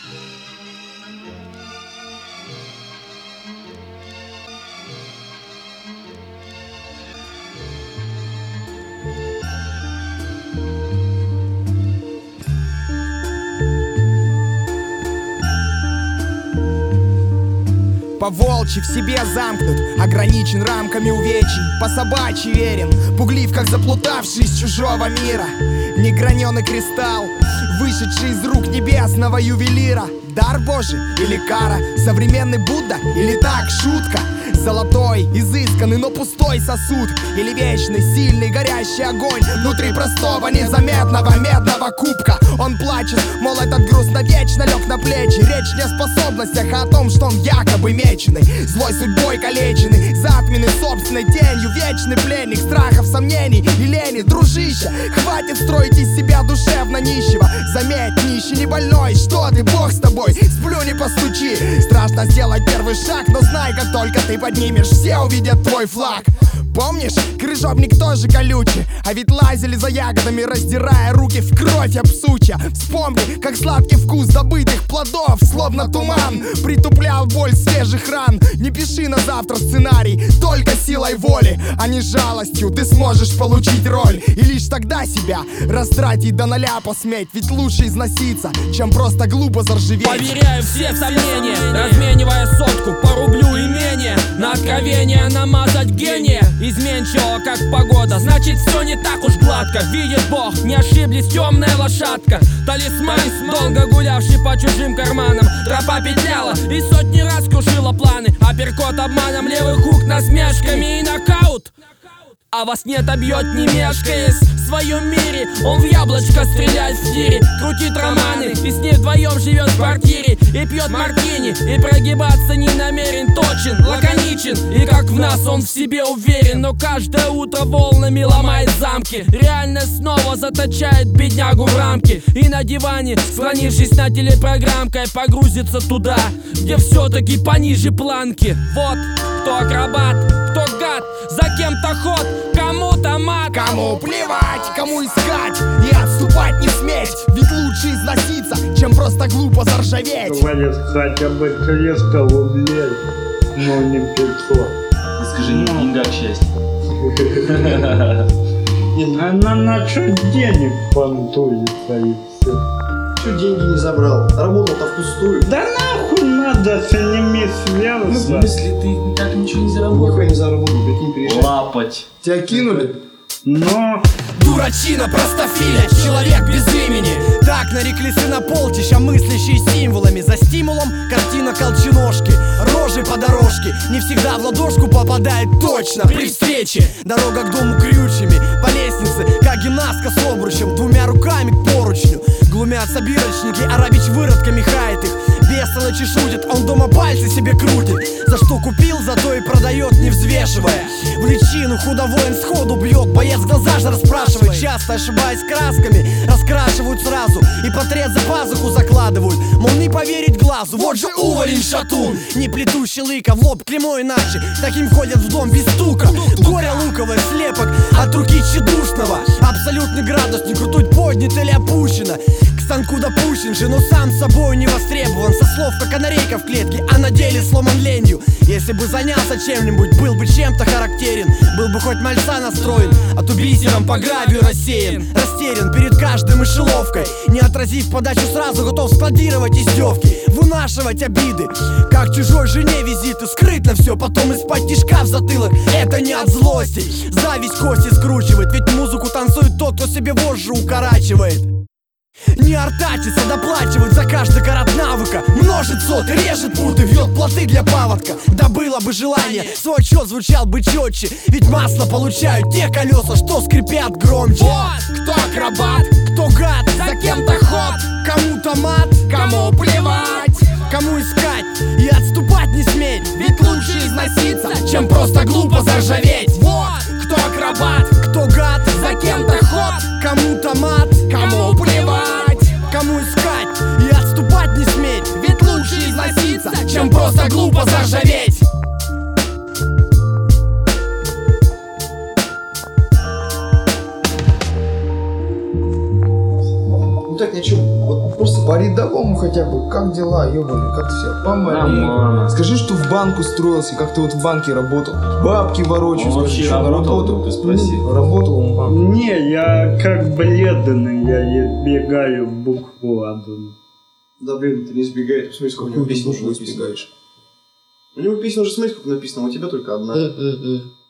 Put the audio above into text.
По-волчьи в себе замкнут, ограничен рамками увечий, по-собачьи верен, пуглив, как заплутавший из чужого мира. Неграненый кристалл, вышедший из рук небесного ювелира. Дар Божий или кара, современный Будда или так, шутка. Золотой, изысканный, но пустой сосуд, или вечный, сильный, горящий огонь внутри простого, незаметного медного кубка. Он плачет, мол, этот груз навечно лег на плечи. Речь не о способностях, а о том, что он якобы меченый, злой судьбой калеченный, затменный собственной тенью, вечный пленник страхов, сомнений и лени. Дружище, хватит строить из себя душевно нищего. Заметь, нищий не больной, что ты, Бог с тобой, сплю, не постучи. Страшно сделать первый шаг, но знай, как только ты поднимешь, все увидят твой флаг. Помнишь, крыжовник тоже колючий, а ведь лазили за ягодами, раздирая руки в кровь об сучья. Вспомни, как сладкий вкус добытых плодов, словно туман, притуплял боль свежих ран. Не пиши на завтра сценарий, только силой воли, а не жалостью ты сможешь получить роль. И лишь тогда себя растратить до ноля посметь, ведь лучше износиться, чем просто глупо заржаветь. Поверяю все сомнения, разменивая сотку по рублю и менее. На откровение намазать гения, изменчиво как погода, значит все не так уж гладко. Видит Бог, не ошиблись, темная лошадка. Талисман, долго гулявший по чужим карманам. Тропа петляла и сотни раз крушила планы. Апперкот обманом, левый хук насмешками и нокаут. А вас не отобьет, не мешкаясь в своем мире. Он в яблочко стреляет в тире, крутит романы и с ней вдвоем живет в квартире. И пьет мартини, и прогибаться не намерен. Точен, лаконичен, и как в нас он в себе уверен. Но каждое утро волнами ломает замки. Реальность снова заточает беднягу в рамки. И на диване, склонившись над телепрограммкой, погрузится туда, где все-таки пониже планки. Вот кто акробат, кто гад, за кем-то ход, кому-то мат. Кому плевать, кому искать и отступать не сметь, ведь лучше износиться, чем просто глупо заржаветь. Говорит, хотя бы 300 рублей, но не 500. Скажи, не в деньгах счастье. Она на что денег понтуется и все. Чё деньги не забрал? Работал-то впустую. Да нахуй надо с ними Ну, в связаться. смысле, ты так ничего не заработал? Нихуя не заработал, прикинь, переезжай. Лапать. Тебя кинули? Но Дурачина, простофиля, человек без имени. Так нарекли сына полчища, мыслящие символами. За стимулом картина колченожки, рожи по дорожке. Не всегда в ладошку попадает точно при встрече. Дорога к дому крючьями, по лестнице, как гимнастка с обручем. Двумя руками к поручню глумятся бирочники, Арабич выродками хает их. Бестолочи шутит, он дома пальцы себе крутит. За что купил, зато и продает, не взвешивая. В личину худовоин сходу бьет, боец глаза же расспрашивает. Часто ошибаясь красками, раскрашивают сразу и портрет за пазуху закладывают. Мол, не поверить глазу, вот же уволень шатун. Не плетущий лыка, в лоб клеймо иначе. Таким ходят в дом без стука. Горе луковый слепок от руки тщедушного. Абсолютный градусник, ртуть поднята или опущена. К станку допущен же, но сам собой не востребован. Со слов, как канарейка в клетке, а на деле сломан ленью. Если бы занялся чем-нибудь, был бы чем-то характерен. Был бы хоть мальца настроен, от убийцам по гравию рассеян. Растерян перед каждой мышеловкой, не отразив подачу, сразу готов складировать издевки, вынашивать обиды, как чужой жене визиты. Скрытно все, потом из-под тишка в затылок. Это не от злости, зависть кости скручивает. Ведь музыку танцует тот, кто себе вожжу укорачивает. Не артачится, доплачивают за каждый карат навыка. Множит соты, режет путы, вьет плоты для паводка. Да было бы желание, свой отчет звучал бы четче. Ведь масло получают те колеса, что скрипят громче. Вот кто акробат, кто гад, за кем-то ход, кому-то мат, кому плевать, кому искать и отступать не сметь. ведь лучше износиться, чем просто глупо заржаветь. Вот кто акробат, Кто гад, за кем-то ход, кому-то мат, кому плевать, кому искать и отступать не сметь. ведь лучше износиться, чем просто глупо заржаветь. Ну так ничего, вот просто по рядовому по-простому хотя бы, как дела, ёбаный, как ты себя помолил. Нормально. Скажи, что в банк устроился, как ты вот в банке работал. Бабки ворочаю, Он скажи, вообще что работал, ты спроси. Работал он в банке. Не, я как бледный, я избегаю букву одну. Да блин, ты не избегай, посмотри, сколько у него песен уже написано. избегаешь? У него песен уже, смотри, сколько написано, а у тебя только одна.